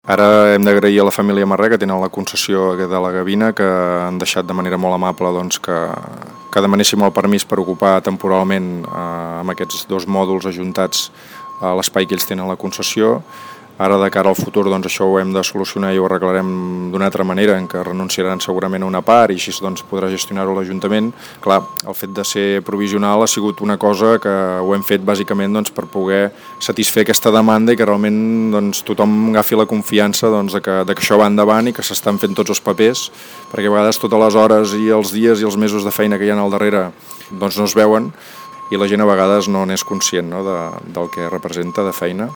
Ara hem d'agrair a la família Marré, que tenen la concessió de la Gavina, que han deixat de manera molt amable doncs, que demanéssim el permís per ocupar temporalment amb aquests dos mòduls ajuntats a l'espai que ells tenen la concessió. Ara, de cara al futur, doncs, això ho hem de solucionar i ho arreglarem d'una altra manera, en què renunciaran segurament a una part i així doncs, podrà gestionar-ho l'Ajuntament. Clar, el fet de ser provisional ha sigut una cosa que ho hem fet bàsicament doncs, per poder satisfer aquesta demanda i que realment doncs, tothom agafi la confiança doncs, de que això va endavant i que s'estan fent tots els papers, perquè a vegades totes les hores i els dies i els mesos de feina que hi ha al darrere doncs, no es veuen i la gent a vegades no n'és conscient, no, del que representa de feina.